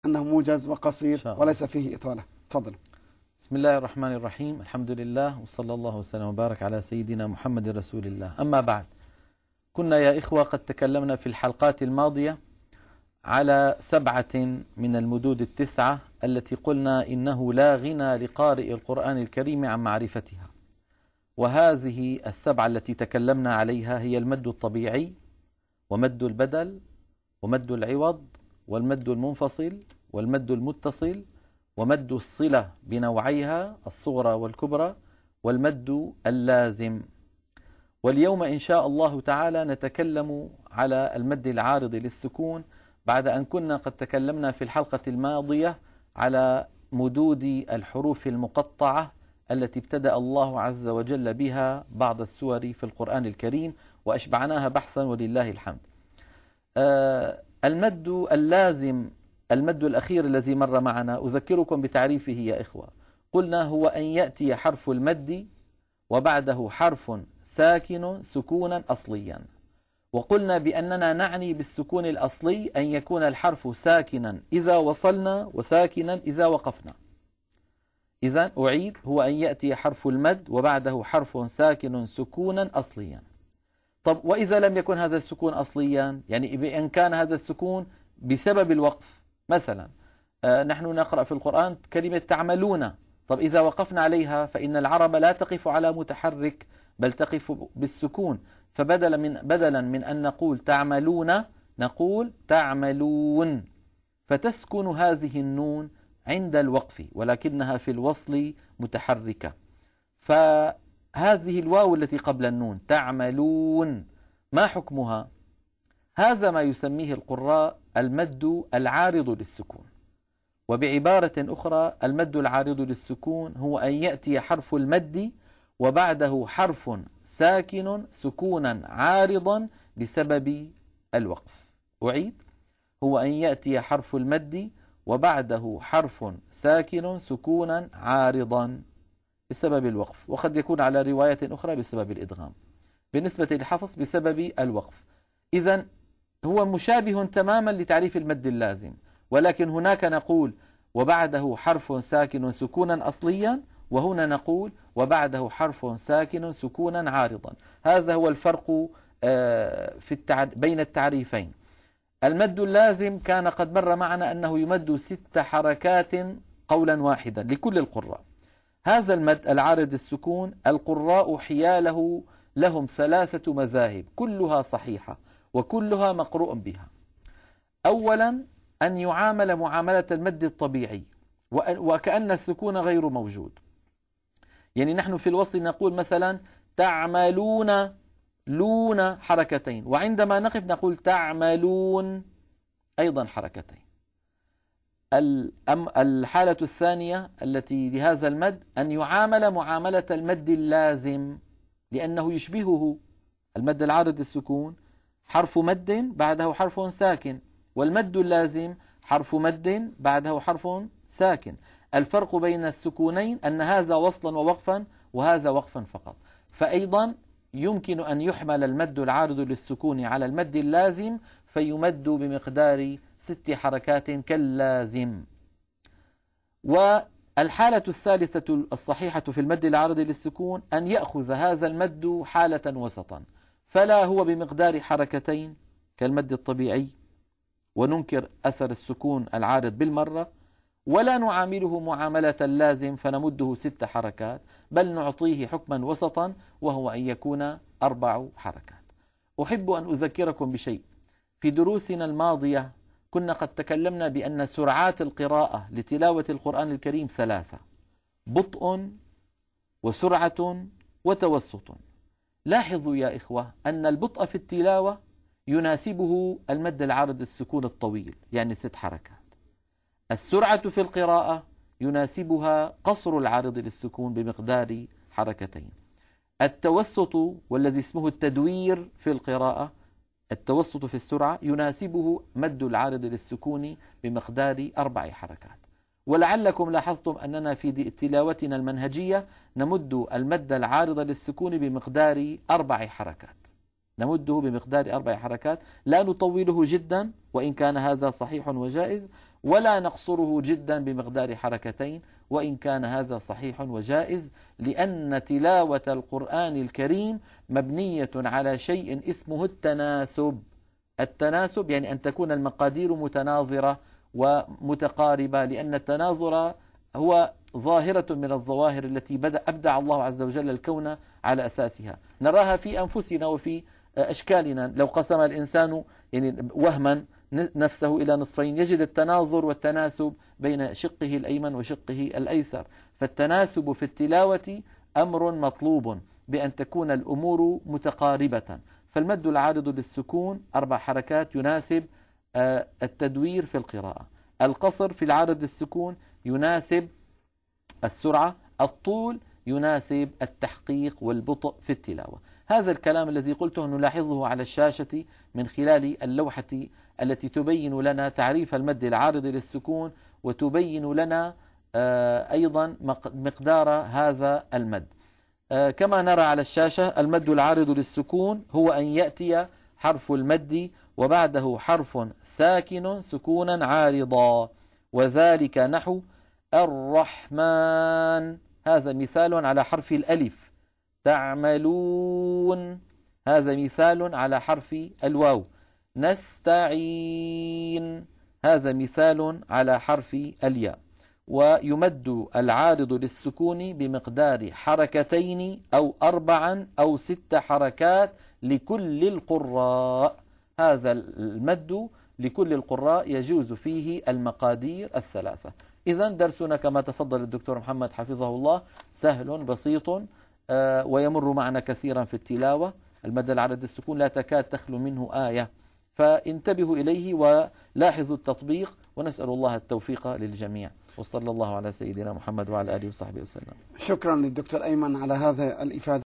أنه موجز وقصير وليس فيه إطالة. تفضل. بسم الله الرحمن الرحيم، الحمد لله وصلى الله وسلم وبارك على سيدنا محمد رسول الله. أما بعد، كنا يا إخوة قد تكلمنا في الحلقات الماضية على 7 من المدود 9 التي قلنا إنه لا غنى لقارئ القرآن الكريم عن معرفتها. وهذه 7 التي تكلمنا عليها هي المد الطبيعي، ومد البدل، ومد العوض، والمد المنفصل، والمد المتصل، ومد الصلة بنوعيها الصغرى والكبرى، والمد اللازم. واليوم إن شاء الله تعالى نتكلم على المد العارض للسكون، بعد أن كنا قد تكلمنا في الحلقة الماضية على مدود الحروف المقطعة التي ابتدأ الله عز وجل بها بعض السور في القرآن الكريم، وأشبعناها بحثا ولله الحمد. المد اللازم، المد الأخير الذي مر معنا، أذكركم بتعريفه يا إخوة. قلنا هو أن يأتي حرف المد وبعده حرف ساكن سكونا أصليا، وقلنا بأننا نعني بالسكون الأصلي أن يكون الحرف ساكنا إذا وصلنا وساكنا إذا وقفنا. إذن أعيد، هو أن يأتي حرف المد وبعده حرف ساكن سكونا أصليا. طب وإذا لم يكن هذا السكون أصليا، يعني بأن كان هذا السكون بسبب الوقف، مثلا نحن نقرأ في القرآن كلمة تعملون، طب إذا وقفنا عليها فإن العرب لا تقف على متحرك بل تقف بالسكون، فبدلا من أن نقول تعملون نقول تعملون، فتسكن هذه النون عند الوقف ولكنها في الوصل متحركة. فهذه الواو التي قبل النون تعملون ما حكمها؟ هذا ما يسميه القراء المد العارض للسكون. وبعبارة أخرى، المد العارض للسكون هو أن يأتي حرف المد وبعده حرف ساكن سكونا عارضا بسبب الوقف. أعيد، هو أن يأتي حرف المد وبعده حرف ساكن سكونا عارضا بسبب الوقف، وقد يكون على رواية أخرى بسبب الإدغام. بالنسبة للحفص بسبب الوقف. إذن هو مشابه تماما لتعريف المد اللازم، ولكن هناك نقول وبعده حرف ساكن سكونا أصليا، وهنا نقول وبعده حرف ساكن سكونا عارضا. هذا هو الفرق بين التعريفين. المد اللازم كان قد مر معنا أنه يمد 6 حركات قولا واحدا لكل القراء. هذا المد العارض السكون القراء حياله لهم 3 مذاهب كلها صحيحة وكلها مقروء بها. أولا أن يعامل معاملة المد الطبيعي وكأن السكون غير موجود. يعني نحن في الوصل نقول مثلا تعملون، لون حركتين، وعندما نقف نقول تعملون أيضا حركتين. الحالة الثانية التي لهذا المد أن يعامل معاملة المد اللازم، لأنه يشبهه. المد العارض السكون حرف مد بعده حرف ساكن، والمد اللازم حرف مد بعده حرف ساكن. الفرق بين السكونين أن هذا وصلا ووقفا وهذا وقفا فقط. فأيضا يمكن أن يحمل المد العارض للسكون على المد اللازم فيمد بمقدار 6 حركات كاللازم. والحالة الثالثة الصحيحة في المد العارض للسكون أن يأخذ هذا المد حالة وسطا، فلا هو بمقدار حركتين كالمد الطبيعي وننكر أثر السكون العارض بالمرة، ولا نعامله معاملة اللازم فنمده 6 حركات، بل نعطيه حكما وسطا وهو أن يكون 4 حركات. أحب أن أذكركم بشيء. في دروسنا الماضية كنا قد تكلمنا بأن سرعات القراءة لتلاوة القرآن الكريم 3: بطء وسرعة وتوسط. لاحظوا يا إخوة أن البطء في التلاوة يناسبه المد العارض السكون الطويل، يعني 6 حركات. السرعة في القراءة يناسبها قصر العارض للسكون بمقدار حركتين. التوسط والذي اسمه التدوير في القراءة، التوسط في السرعة يناسبه مد العارض للسكون بمقدار 4 حركات. ولعلكم لاحظتم أننا في تلاوتنا المنهجية نمد المد العارض للسكون بمقدار 4 حركات، نمده بمقدار 4 حركات، لا نطوله جدا وإن كان هذا صحيح وجائز، ولا نقصره جدا بمقدار حركتين، وإن كان هذا صحيح وجائز، لأن تلاوة القرآن الكريم مبنية على شيء اسمه التناسب. التناسب يعني أن تكون المقادير متناظرة ومتقاربة، لأن التناظر هو ظاهرة من الظواهر التي أبدع الله عز وجل الكون على أساسها، نراها في أنفسنا وفي أشكالنا. لو قسم الإنسان يعني وهما نفسه إلى نصفين يجد التناظر والتناسب بين شقه الأيمن وشقه الأيسر. فالتناسب في التلاوة أمر مطلوب بأن تكون الأمور متقاربة. فالمد العارض للسكون 4 حركات يناسب التدوير في القراءة، القصر في العارض للسكون يناسب السرعة، الطول يناسب التحقيق والبطء في التلاوة. هذا الكلام الذي قلته نلاحظه على الشاشة من خلال اللوحة التي تبين لنا تعريف المد العارض للسكون، وتبين لنا أيضا مقدار هذا المد. كما نرى على الشاشة، المد العارض للسكون هو أن يأتي حرف المد وبعده حرف ساكن سكونا عارضا، وذلك نحو الرحمن، هذا مثال على حرف الألف. تعملون، هذا مثال على حرف الواو. نستعين، هذا مثال على حرف الياء. ويمد العارض للسكون بمقدار حركتين أو 4 أو 6 حركات لكل القراء. هذا المد لكل القراء يجوز فيه المقادير الثلاثة. إذن درسنا كما تفضل الدكتور محمد حفظه الله سهل بسيط ويمر معنا كثيرا في التلاوة. المد العارض للسكون لا تكاد تخلو منه آية، فانتبهوا إليه ولاحظوا التطبيق، ونسأل الله التوفيق للجميع. وصلى الله على سيدنا محمد وعلى آله وصحبه وسلم. شكرا للدكتور أيمن على هذا الإفادة.